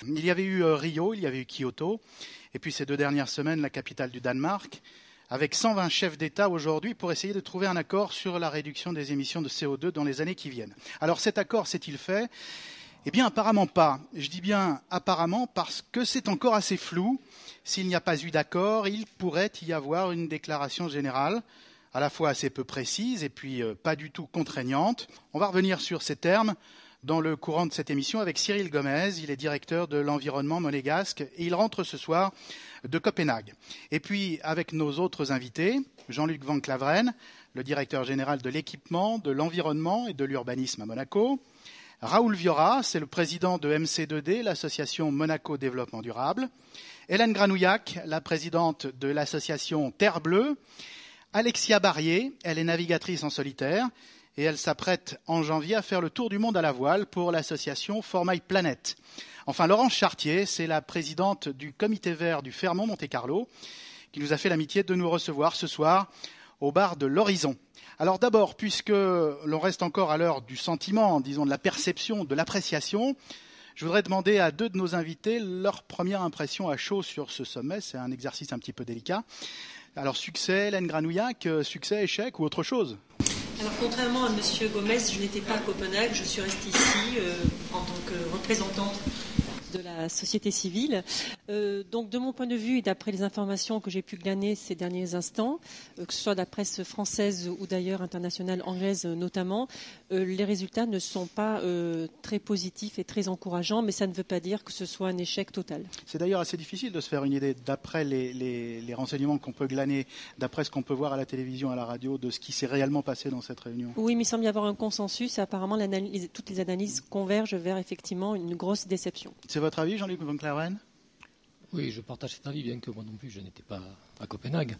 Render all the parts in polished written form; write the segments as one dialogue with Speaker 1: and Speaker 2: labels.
Speaker 1: Il y avait eu Rio, il y avait eu Kyoto, et puis ces 2 dernières semaines, la capitale du Danemark, avec 120 chefs d'État aujourd'hui pour essayer de trouver un accord sur la réduction des émissions de CO2 dans les années qui viennent. Alors cet accord s'est-il fait ? Eh bien apparemment pas. Je dis bien apparemment parce que c'est encore assez flou. S'il n'y a pas eu d'accord, il pourrait y avoir une déclaration générale, à la fois assez peu précise et puis pas du tout contraignante. On va revenir sur ces termes dans le courant de cette émission avec Cyril Gomez. Il est directeur de l'environnement monégasque et il rentre ce soir de Copenhague. Et puis avec nos autres invités, Jean-Luc Van Claveren, le directeur général de l'équipement, de l'environnement et de l'urbanisme à Monaco. Raoul Viora, c'est le président de MC2D, l'association Monaco Développement Durable. Hélène Granouillac, la présidente de l'association Terre Bleue. Alexia Barrier, elle est navigatrice en solitaire et elle s'apprête en janvier à faire le tour du monde à la voile pour l'association For My Planet. Enfin, Laurence Chartier, c'est la présidente du comité vert du Fairmont Monte-Carlo qui nous a fait l'amitié de nous recevoir ce soir au bar de l'Horizon. Alors d'abord, puisque l'on reste encore à l'heure du sentiment, disons de la perception, de l'appréciation, je voudrais demander à 2 de nos invités leur première impression à chaud sur ce sommet. C'est un exercice un petit peu délicat. Alors succès, Hélène Granouillac, succès, échec ou autre chose ?
Speaker 2: Alors contrairement à M. Gomez, je n'étais pas à Copenhague, je suis restée ici en tant que représentante de la société civile. Donc de mon point de vue et d'après les informations que j'ai pu glaner ces derniers instants, que ce soit de la presse française ou d'ailleurs internationale, anglaise notamment, les résultats ne sont pas très positifs et très encourageants, mais ça ne veut pas dire que ce soit un échec total.
Speaker 1: C'est d'ailleurs assez difficile de se faire une idée, d'après les renseignements qu'on peut glaner, d'après ce qu'on peut voir à la télévision, à la radio, de ce qui s'est réellement passé dans cette réunion.
Speaker 2: Oui, mais il semble y avoir un consensus et apparemment toutes les analyses convergent vers effectivement une grosse déception.
Speaker 1: C'est votre avis, Jean-Luc Van Claveren ?
Speaker 3: Oui, je partage cet avis, bien que moi non plus, je n'étais pas à Copenhague.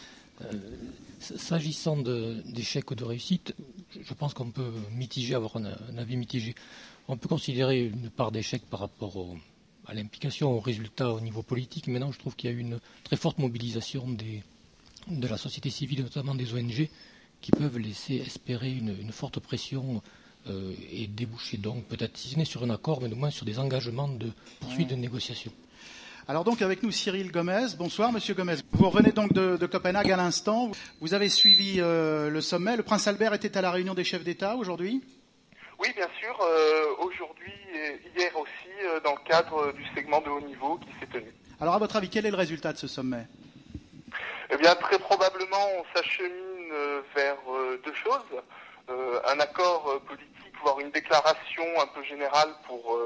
Speaker 3: S'agissant d'échecs ou de réussite, je pense qu'on peut avoir un avis mitigé. On peut considérer une part d'échec par rapport à l'implication, aux résultats au niveau politique. Maintenant, je trouve qu'il y a eu une très forte mobilisation de la société civile, notamment des ONG, qui peuvent laisser espérer une forte pression et déboucher donc peut-être, si ce n'est sur un accord, mais au moins sur des engagements de poursuite de négociations.
Speaker 1: Alors donc avec nous Cyril Gomez. Bonsoir Monsieur Gomez. Vous revenez donc de Copenhague à l'instant. Vous avez suivi le sommet. Le prince Albert était à la réunion des chefs d'État aujourd'hui ?
Speaker 4: Oui, bien sûr. Aujourd'hui et hier aussi, dans le cadre du segment de haut niveau qui s'est tenu.
Speaker 1: Alors à votre avis, quel est le résultat de ce sommet ?
Speaker 4: Eh bien, très probablement, on s'achemine vers 2 choses. Un accord politique, voire une déclaration un peu générale pour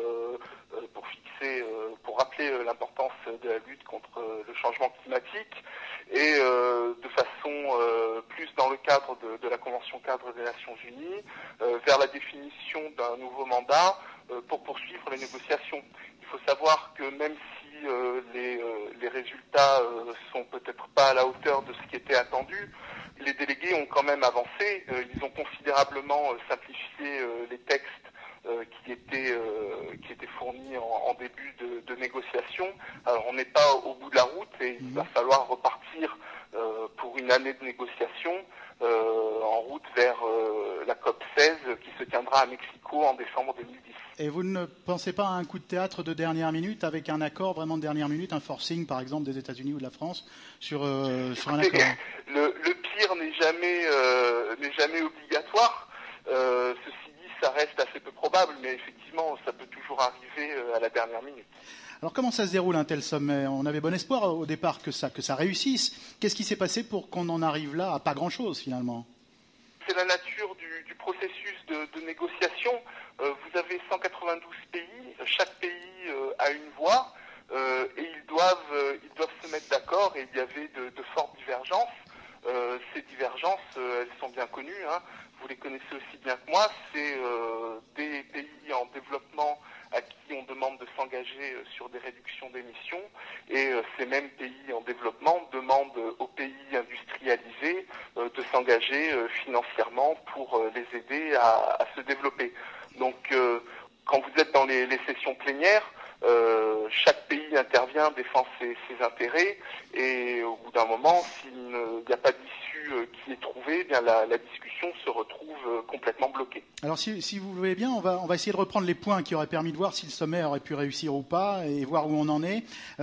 Speaker 4: rappeler l'importance de la lutte contre le changement climatique et de façon plus dans le cadre de la Convention cadre des Nations Unies, vers la définition d'un nouveau mandat pour poursuivre les négociations. Il faut savoir que même si les résultats sont peut-être pas à la hauteur de ce qui était attendu, les délégués ont quand même avancé. Ils ont considérablement simplifié les textes qui étaient fournis en début de négociation. Alors on n'est pas au bout de la route et il va falloir repartir pour une année de négociation en route vers la COP 16 qui se tiendra à Mexico en décembre 2010.
Speaker 1: Et vous ne pensez pas à un coup de théâtre de dernière minute avec un accord vraiment de dernière minute, un forcing par exemple des États-Unis ou de la France sur un accord ?
Speaker 4: Le pire n'est jamais obligatoire. Ceci dit, ça reste assez peu probable, mais effectivement, ça peut toujours arriver à la dernière minute.
Speaker 1: Alors comment ça se déroule un tel sommet ? On avait bon espoir au départ que ça réussisse. Qu'est-ce qui s'est passé pour qu'on en arrive là à pas grand-chose finalement ?
Speaker 4: C'est la nature du processus de négociation. Vous avez 192 pays, chaque pays a une voix et ils doivent se mettre d'accord et il y avait de fortes divergences. Ces divergences, elles sont bien connues, hein. Vous les connaissez aussi bien que moi. C'est des pays en développement à qui on demande de s'engager sur des réductions d'émissions et ces mêmes pays en développement demandent aux pays industrialisés de s'engager financièrement pour les aider à se développer. Donc quand vous êtes dans les sessions plénières, chaque pays intervient, défend ses intérêts et au bout d'un moment, s'il n'y a pas d'issue qui est trouvé, eh bien la discussion se retrouve complètement bloquée.
Speaker 1: Alors si vous le voulez bien, on va essayer de reprendre les points qui auraient permis de voir si le sommet aurait pu réussir ou pas et voir où on en est.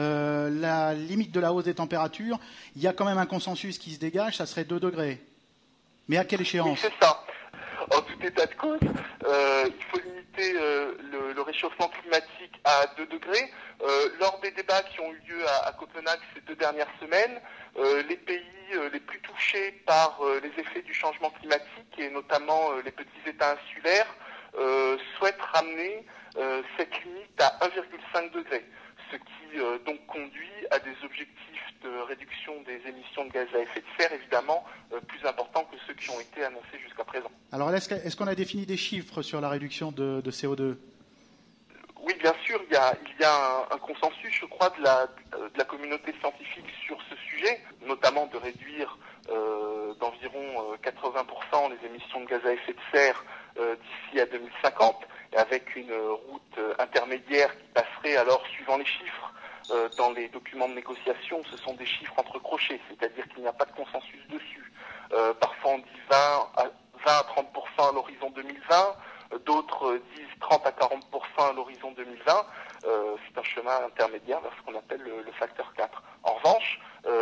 Speaker 1: La limite de la hausse des températures, il y a quand même un consensus qui se dégage, ça serait 2 degrés. Mais à quelle échéance?
Speaker 4: Oui, c'est ça. En tout état de cause, il faut limiter le réchauffement climatique à 2 degrés. Lors des débats qui ont eu lieu à Copenhague ces 2 dernières semaines, les pays les plus touchés par les effets du changement climatique, et notamment les petits États insulaires, souhaitent ramener cette limite à 1,5 degré, ce qui donc conduit à des objectifs de réduction des émissions de gaz à effet de serre, évidemment, plus importants que ceux qui ont été annoncés jusqu'à présent.
Speaker 1: Alors est-ce qu'on a défini des chiffres sur la réduction de CO2 ?
Speaker 4: Oui, bien sûr, il y a un consensus, je crois, de la communauté scientifique sur ce sujet, notamment de réduire d'environ 80% les émissions de gaz à effet de serre d'ici à 2050, et avec une route intermédiaire qui passerait alors, suivant les chiffres, dans les documents de négociation, ce sont des chiffres entre crochets, c'est-à-dire qu'il n'y a pas de consensus dessus. Parfois on dit 20 à 30% à l'horizon 2020, d'autres disent 30 à 40% à l'horizon 2020. C'est un chemin intermédiaire vers ce qu'on appelle le facteur 4. En revanche,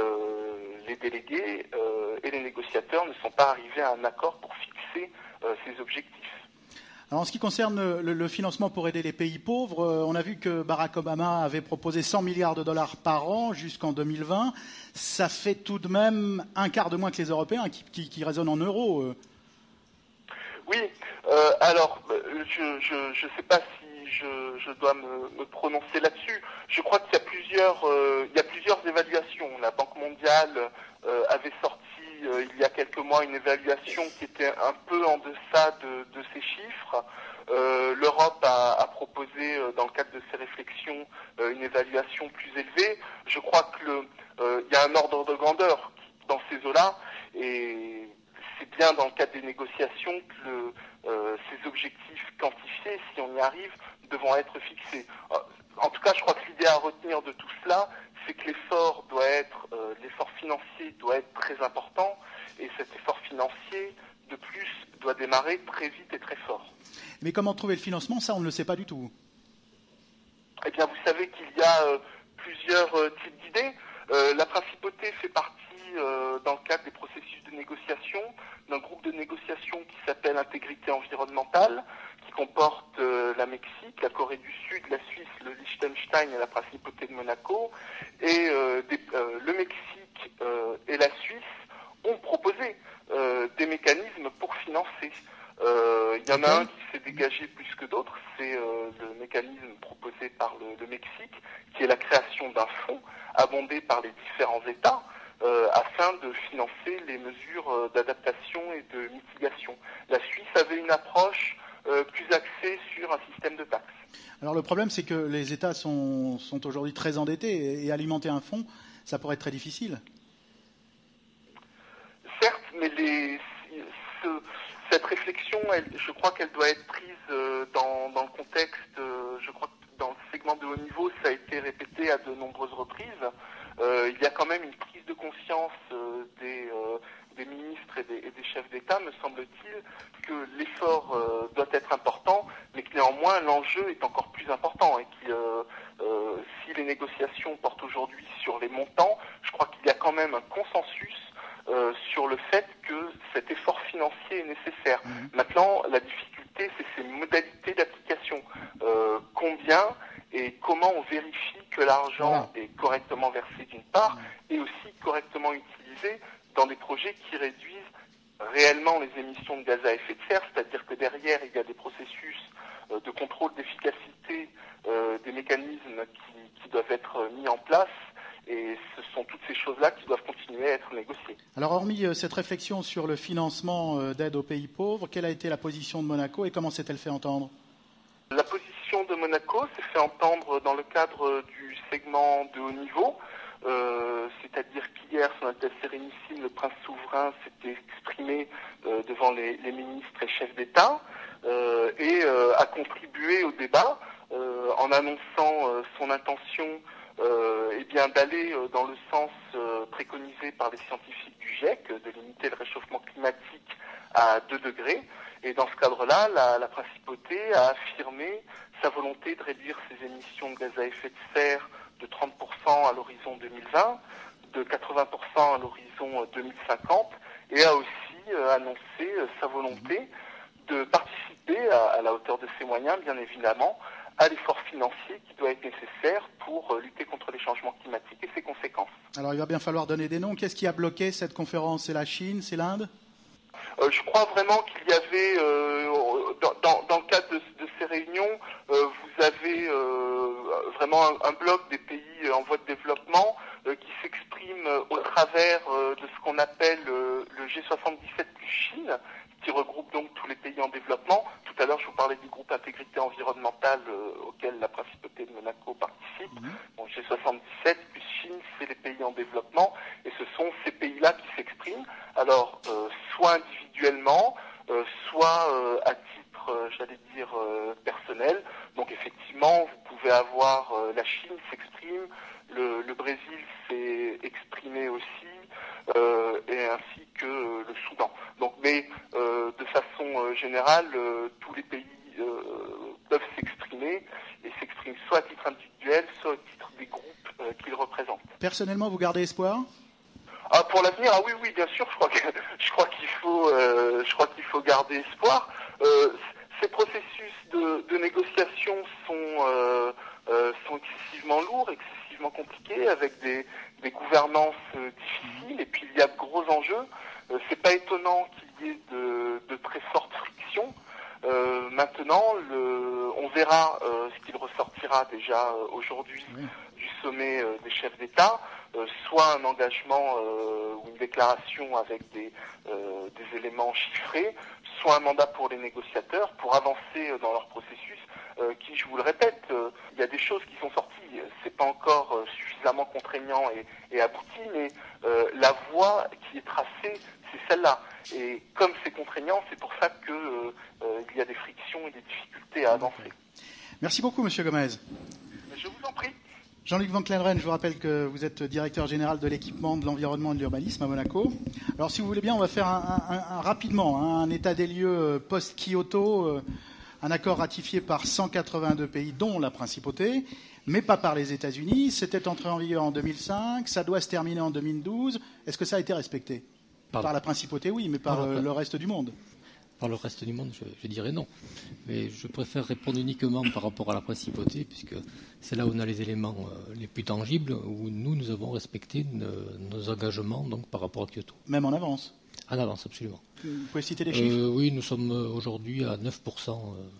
Speaker 4: les délégués et les négociateurs ne sont pas arrivés à un accord pour fixer ces objectifs.
Speaker 1: Alors en ce qui concerne le financement pour aider les pays pauvres, on a vu que Barack Obama avait proposé 100 milliards de dollars par an jusqu'en 2020. Ça fait tout de même un quart de moins que les Européens qui raisonnent en euros.
Speaker 4: Oui, alors je ne sais pas si je dois me prononcer là-dessus. Je crois qu'il y a plusieurs évaluations. La Banque mondiale avait sorti il y a quelques mois une évaluation qui était un peu en deçà de ces chiffres. L'Europe a proposé, dans le cadre de ses réflexions, une évaluation plus élevée. Je crois que il y a un ordre de grandeur dans ces eaux-là, et c'est bien dans le cadre des négociations que ces objectifs quantifiés, si on y arrive, devront être fixés. En tout cas, je crois que l'idée à retenir de tout cela, c'est que l'effort financier doit être très important, et cet effort financier, de plus, doit démarrer très vite et très fort.
Speaker 1: Mais comment trouver le financement, ça on ne le sait pas du tout.
Speaker 4: Eh bien, vous savez qu'il y a plusieurs types d'idées. La principauté fait partie, dans le cadre des processus de négociation, d'un groupe de négociation qui s'appelle Intégrité environnementale, qui comporte la Mexique, la Corée du Sud, la Suisse, le Liechtenstein et la principauté de Monaco. Et le Mexique et la Suisse ont proposé des mécanismes pour financer. Il y en a un qui s'est dégagé plus que d'autres, c'est le mécanisme proposé par le Mexique, qui est la création d'un fonds abondé par les différents États afin de financer les mesures d'adaptation et de mitigation. La Suisse avait une approche plus axée sur un système de taxes.
Speaker 1: Alors le problème, c'est que les États sont aujourd'hui très endettés et alimenter un fonds, ça pourrait être très difficile.
Speaker 4: Certes, mais cette réflexion, je crois qu'elle doit être prise dans le contexte, je crois que dans le segment de haut niveau, ça a été répété à de nombreuses reprises. Il y a quand même une prise de conscience des ministres et des chefs d'État, me semble-t-il, que l'effort doit être important, mais que néanmoins l'enjeu est encore plus important, et que si les négociations portent aujourd'hui sur les montants, je crois qu'il y a quand même un consensus sur le fait que cet effort financier est nécessaire. Maintenant, la difficulté, c'est ses modalités d'application. Combien et comment on vérifie que l'argent est correctement versé d'une part, et aussi correctement utilisé dans des projets qui réduisent réellement les émissions de gaz à effet de serre, c'est-à-dire que derrière, il y a des processus de contrôle d'efficacité, des mécanismes qui doivent être mis en place, et ce sont toutes ces choses-là qui doivent continuer à être négociées.
Speaker 1: Alors hormis cette réflexion sur le financement d'aide aux pays pauvres, quelle a été la position de Monaco et comment s'est-elle fait entendre ?
Speaker 4: La position de Monaco s'est fait entendre dans le cadre du segment de haut niveau, c'est-à-dire qu'hier, son Altesse Sérénissime, le prince souverain, s'était exprimé devant les ministres et chefs d'État et a contribué au débat en annonçant son intention d'aller dans le sens préconisé par les scientifiques du GIEC, de limiter le réchauffement climatique à 2 degrés. Et dans ce cadre-là, la principauté a affirmé sa volonté de réduire ses émissions de gaz à effet de serre de 30% à l'horizon 2020, de 80% à l'horizon 2050, et a aussi annoncé sa volonté de participer à la hauteur de ses moyens, bien évidemment, à l'effort financier qui doit être nécessaire pour lutter contre les changements climatiques et ses conséquences.
Speaker 1: Alors il va bien falloir donner des noms. Qu'est-ce qui a bloqué cette conférence? C'est la Chine? C'est l'Inde?
Speaker 4: Je crois vraiment qu'il y avait, dans le cadre de ces réunions, vous avez vraiment un bloc des pays en voie de développement qui s'exprime au travers de ce qu'on appelle le G77 plus Chine, qui regroupe donc tous les pays en développement. Tout à l'heure, je vous parlais du groupe intégrité environnementale auquel la principauté de Monaco participe. Donc G77 plus Chine, c'est les pays en développement, et ce sont ces pays-là qui s'expriment. Alors, soit individuellement, soit à titre, personnel. Donc effectivement, vous pouvez avoir la Chine s'exprime, le Brésil s'est exprimé aussi, et ainsi que le Soudan. Donc, mais de façon générale, tous les pays peuvent s'exprimer, et s'expriment soit à titre individuel, soit à titre des groupes qu'ils représentent.
Speaker 1: Personnellement, vous gardez espoir?
Speaker 4: Pour l'avenir, oui, bien sûr. Je crois qu'il faut garder espoir. Ces processus de négociation sont excessivement lourds, excessivement compliqués, avec des gouvernances difficiles, et puis il y a de gros enjeux. C'est pas étonnant qu'il y ait de très fortes frictions. Maintenant, on verra ce qu'il ressortira déjà aujourd'hui du sommet des chefs d'État, soit un engagement ou une déclaration avec des éléments chiffrés, soit un mandat pour les négociateurs pour avancer dans leur processus, qui, je vous le répète, il y a des choses qui sont sorties. C'est pas encore suffisamment contraignant et abouti, mais la voie qui est tracée, c'est celle-là. Et comme c'est contraignant, c'est pour ça qu'il y a des frictions et des difficultés à avancer.
Speaker 1: Merci beaucoup, Monsieur Gomez.
Speaker 4: Je vous en prie.
Speaker 1: Jean-Luc Van Kleinren, je vous rappelle que vous êtes directeur général de l'équipement, de l'environnement et de l'urbanisme à Monaco. Alors, si vous voulez bien, on va faire rapidement un état des lieux post-Kyoto, un accord ratifié par 182 pays, dont la principauté, mais pas par les États-Unis. C'était entré en vigueur en 2005, ça doit se terminer en 2012. Est-ce que ça a été respecté? Par la principauté, oui, mais par le reste du monde.
Speaker 3: Par le reste du monde, je dirais non. Mais je préfère répondre uniquement par rapport à la principauté, puisque c'est là où on a les éléments les plus tangibles, où nous avons respecté nos engagements donc, par rapport à Kyoto.
Speaker 1: Même en avance?
Speaker 3: En avance, absolument.
Speaker 1: Vous pouvez citer des chiffres?
Speaker 3: Oui, nous sommes aujourd'hui à 9%,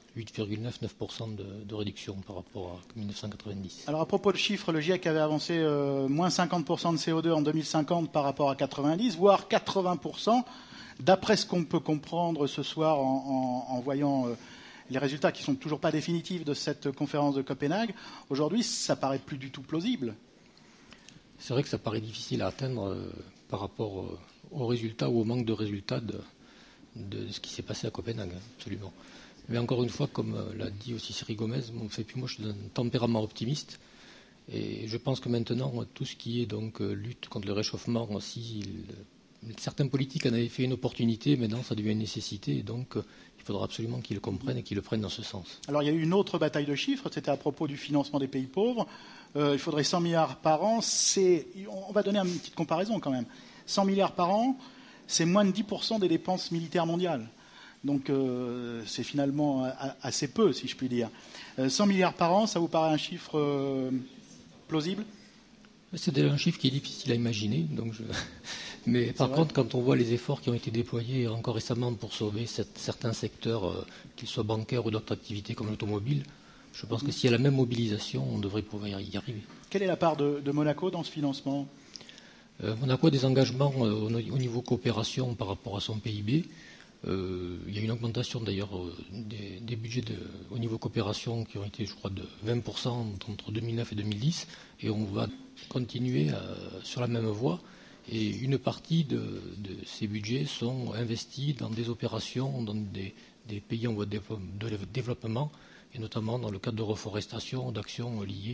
Speaker 3: 8,9% de réduction par rapport à 1990.
Speaker 1: Alors à propos de chiffres, le GIEC avait avancé moins 50% de CO2 en 2050 par rapport à 90, voire 80%. D'après ce qu'on peut comprendre ce soir en voyant les résultats qui ne sont toujours pas définitifs de cette conférence de Copenhague, aujourd'hui, ça paraît plus du tout plausible.
Speaker 3: C'est vrai que ça paraît difficile à atteindre par rapport aux résultats ou au manque de résultats de ce qui s'est passé à Copenhague, absolument. Mais encore une fois, comme l'a dit aussi Cyril Gomez, moi je suis d'un tempérament optimiste, et je pense que maintenant, tout ce qui est donc lutte contre le réchauffement, certains politiques en avaient fait une opportunité, maintenant ça devient une nécessité, et donc il faudra absolument qu'ils le comprennent et qu'ils le prennent dans ce sens.
Speaker 1: Alors il y a eu une autre bataille de chiffres, c'était à propos du financement des pays pauvres. Il faudrait 100 milliards par an. On va donner une petite comparaison quand même. 100 milliards par an, c'est moins de 10% des dépenses militaires mondiales. Donc c'est finalement assez peu, si je puis dire. 100 milliards par an, ça vous paraît un chiffre plausible?
Speaker 3: C'est un chiffre qui est difficile à imaginer. Mais par contre, quand on voit les efforts qui ont été déployés encore récemment pour sauver certains secteurs, qu'ils soient bancaires ou d'autres activités comme l'automobile, je pense que s'il y a la même mobilisation, on devrait pouvoir y arriver.
Speaker 1: Quelle est la part de Monaco dans ce financement?
Speaker 3: Monaco a des engagements au niveau coopération par rapport à son PIB. Il y a une augmentation d'ailleurs des budgets au niveau coopération qui ont été, je crois, de 20% entre 2009 et 2010. Et on va continuer sur la même voie. Et une partie de ces budgets sont investis dans des opérations dans des pays en voie de développement, et notamment dans le cadre de reforestation, d'actions liées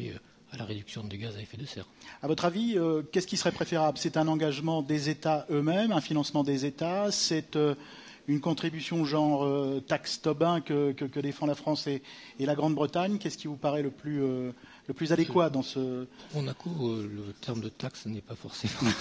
Speaker 3: à la réduction des gaz à effet de serre.
Speaker 1: À votre avis, qu'est-ce qui serait préférable? C'est un engagement des États eux-mêmes, un financement des États, c'est une contribution genre taxe Tobin que défend la France et la Grande-Bretagne? Qu'est-ce qui vous paraît le plus adéquat dans ce...
Speaker 3: Monaco, le terme de taxe n'est pas forcément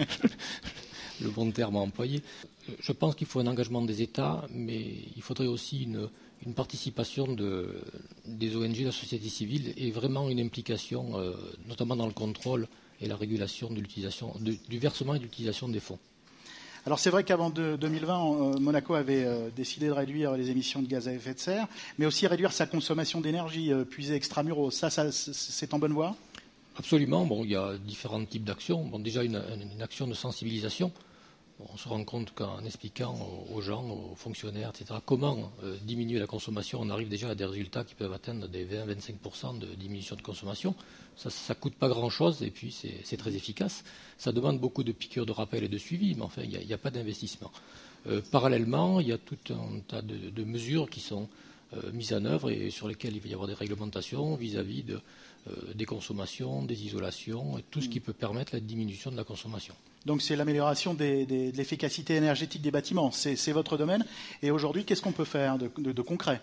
Speaker 3: le bon terme à employer. Je pense qu'il faut un engagement des États, mais il faudrait aussi une participation des ONG, de la société civile, et vraiment une implication, notamment dans le contrôle et la régulation de l'utilisation, du versement et de l'utilisation des fonds.
Speaker 1: Alors c'est vrai qu'avant 2020, Monaco avait décidé de réduire les émissions de gaz à effet de serre, mais aussi réduire sa consommation d'énergie puisée extramuros. Ça, c'est en bonne voie?
Speaker 3: Absolument. Bon, il y a différents types d'actions. Bon, déjà une action de sensibilisation. On se rend compte qu'en expliquant aux gens, aux fonctionnaires, etc., comment diminuer la consommation, on arrive déjà à des résultats qui peuvent atteindre des 20-25% de diminution de consommation. Ça ne coûte pas grand-chose et puis c'est très efficace. Ça demande beaucoup de piqûres de rappel et de suivi, mais enfin, il n'y a pas d'investissement. Parallèlement, il y a tout un tas de mesures qui sont mises en œuvre et sur lesquelles il va y avoir des réglementations vis-à-vis des consommations, des isolations, et tout ce qui peut permettre la diminution de la consommation.
Speaker 1: Donc c'est l'amélioration de l'efficacité énergétique des bâtiments. C'est votre domaine. Et aujourd'hui, qu'est-ce qu'on peut faire de concret?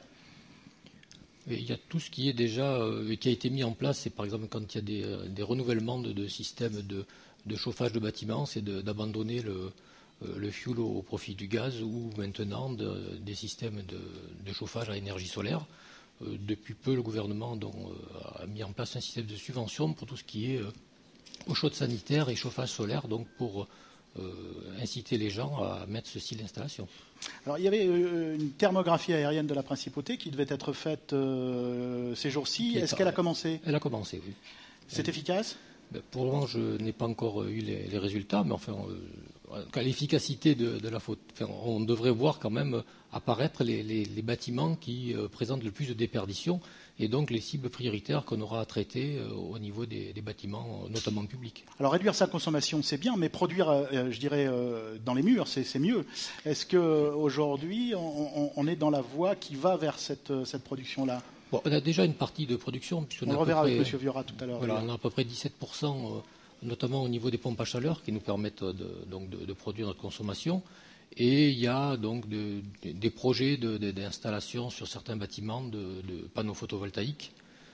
Speaker 3: Il y a tout ce qui est déjà qui a été mis en place. C'est par exemple quand il y a des renouvellements de systèmes de chauffage de bâtiments, c'est d'abandonner le fioul au profit du gaz, ou maintenant des systèmes de chauffage à énergie solaire. Depuis peu, le gouvernement a mis en place un système de subvention pour tout ce qui est eau chaude sanitaire et chauffage solaire, donc pour inciter les gens à mettre ce style d'installation. Alors, il y avait une thermographie aérienne de la Principauté qui devait être faite ces jours-ci. Est-ce qu'elle a commencé? Elle a commencé, oui. C'est efficace? Pour le moment, je n'ai pas encore eu les résultats, mais enfin, l'efficacité de la faute, on devrait voir quand même apparaître les bâtiments qui présentent le plus de déperdition, et donc les cibles prioritaires qu'on aura à traiter au niveau des bâtiments, notamment publics. Alors réduire sa consommation, c'est bien, mais produire, je dirais, dans les murs, c'est mieux. Est-ce qu'aujourd'hui, on est dans la voie qui va vers cette production-là? Bon, on a déjà une partie de production. On le reverra avec M. Viora tout à l'heure. Voilà, on a à peu près 17%, notamment au niveau des pompes à chaleur, qui nous permettent de produire notre consommation. Et il y a donc des projets d'installation sur certains bâtiments de panneaux photovoltaïques.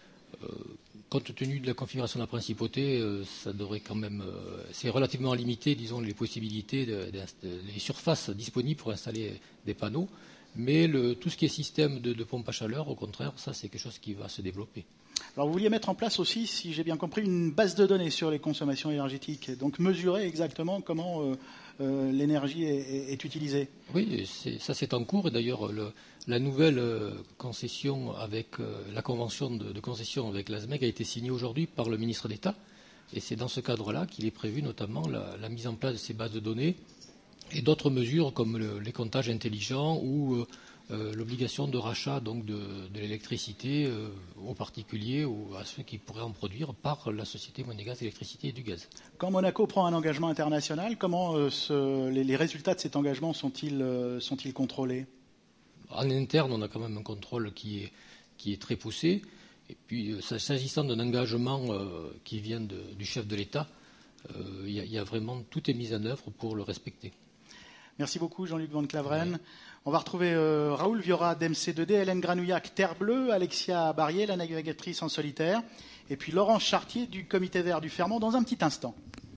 Speaker 3: Compte tenu de la configuration de la Principauté, ça devrait quand même, c'est relativement limité, disons, les possibilités, les surfaces disponibles pour installer des panneaux. Mais tout ce qui est système de pompe à chaleur, au contraire, ça c'est quelque chose qui va se développer. Alors vous vouliez mettre en place aussi, si j'ai bien compris, une base de données sur les consommations énergétiques, donc mesurer exactement comment l'énergie est utilisée. Oui, ça c'est en cours, et d'ailleurs la nouvelle concession avec la convention de concession avec l'ASMEC a été signée aujourd'hui par le ministre d'État, et c'est dans ce cadre-là qu'il est prévu notamment la mise en place de ces bases de données et d'autres mesures comme les comptages intelligents ou l'obligation de rachat donc de l'électricité aux particuliers ou à ceux qui pourraient en produire par la société Monégasque Électricité et du Gaz. Quand Monaco prend un engagement international, comment les résultats de cet engagement sont-ils contrôlés? En interne, on a quand même un contrôle qui est très poussé. Et puis, s'agissant d'un engagement qui vient du chef de l'État, il y a vraiment tout est mis en œuvre pour le respecter. Merci beaucoup Jean-Luc Van Claveren. Ouais. On va retrouver Raoul Viora d'MC2D, Hélène Granouillac, Terre Bleue, Alexia Barrier, la navigatrice en solitaire, et puis Laurence Chartier du Comité Vert du Fermont dans un petit instant.